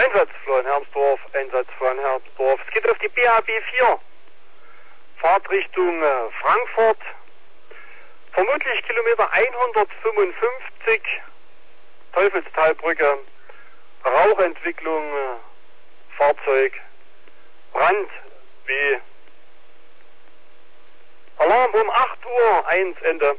Einsatz Flohen-Hermsdorf, Einsatz Flohen-Hermsdorf. Es geht auf die BHB 4. Fahrt Richtung Frankfurt. Vermutlich Kilometer 155. Teufelstalbrücke. Rauchentwicklung. Fahrzeug. Brand. B. Alarm um 8 Uhr. 1 Ende.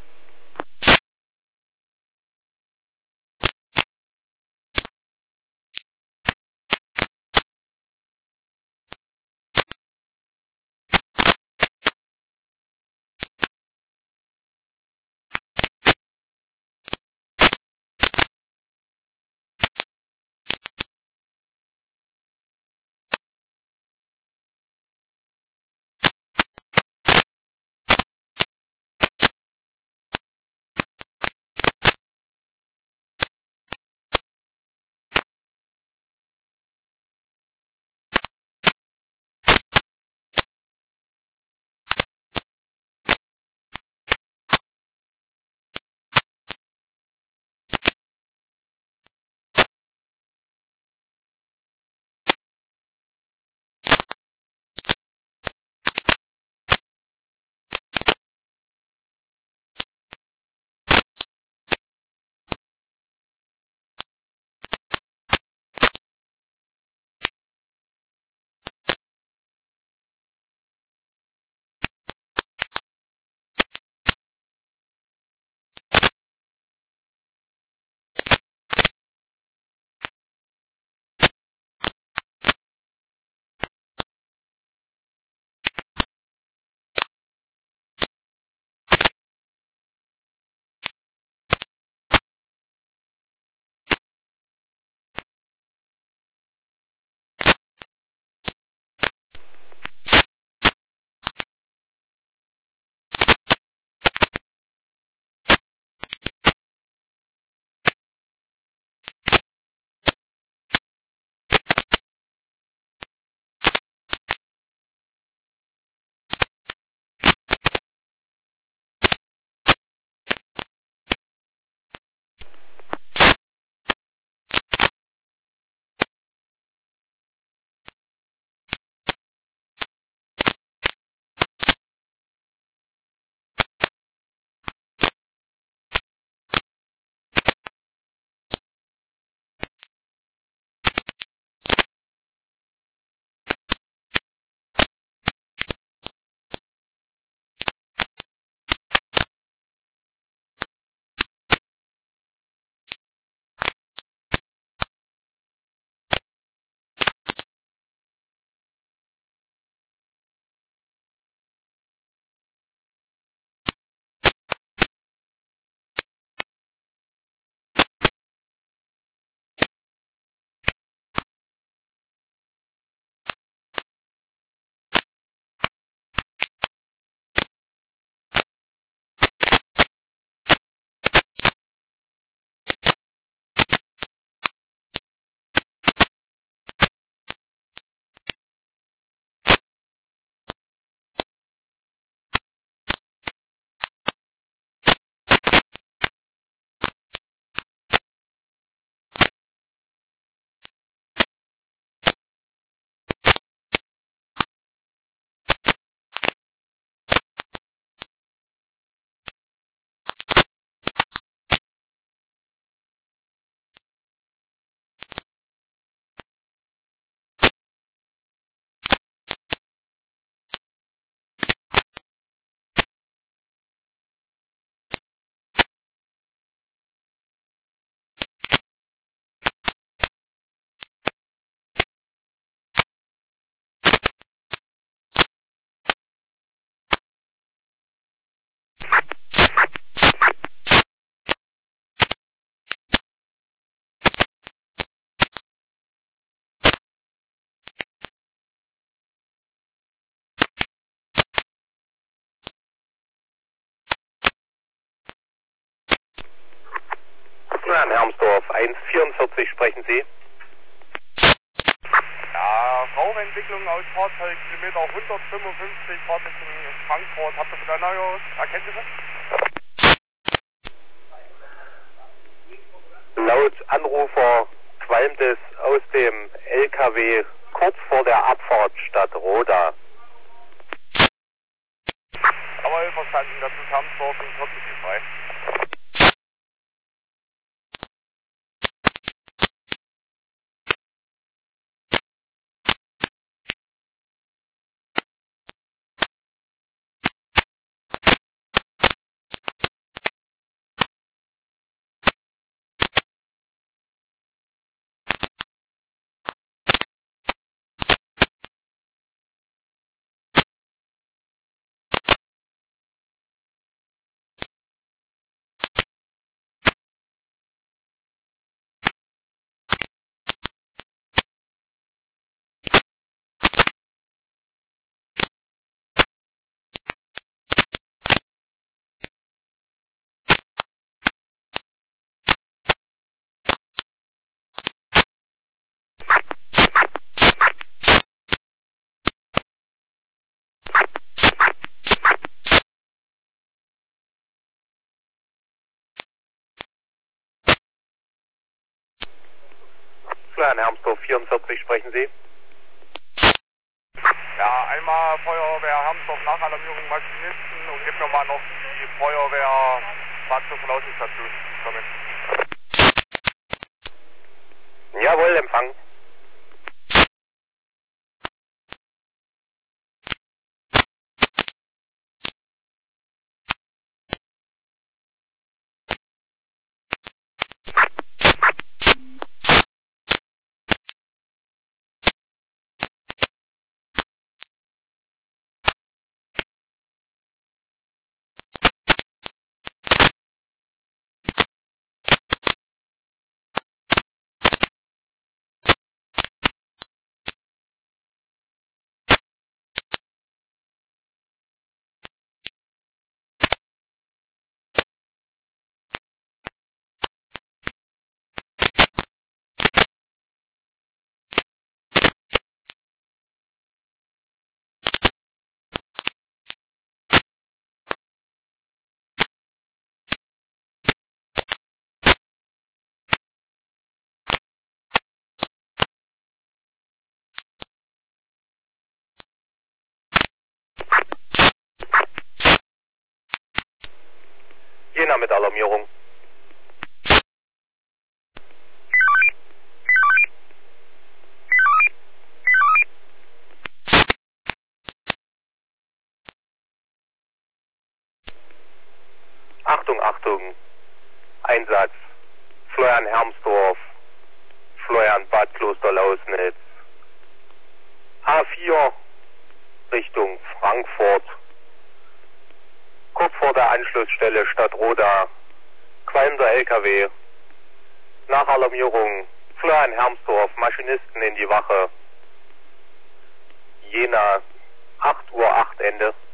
Herrn Hermsdorf, 144 sprechen Sie. Ja, Rauchentwicklung aus Fahrzeug, Kilometer 155, Fahrt Richtung Frankfurt. Habt ihr wieder neue Erkenntnisse? Laut Anrufer qualmt es aus dem LKW kurz vor der Abfahrt Stadtroda. Jawohl, verstanden, das ist Hermsdorf und 40 frei. Florian Hermsdorf 44, sprechen Sie? Ja, einmal Feuerwehr Hermsdorf nach Alarmierung Maschinisten und gib mir mal noch die Feuerwehr Fahrzeugverlautungsstation. Jawohl, Empfang. Jena mit Alarmierung. Achtung, Achtung. Einsatz. Florian Hermsdorf. Florian Bad Klosterlausnitz. A4 Richtung Frankfurt. Kurz vor der Anschlussstelle Stadtroda. Qualmender LKW. Nach Alarmierung. Florian Hermsdorf. Maschinisten in die Wache. Jena. 8:08 Ende.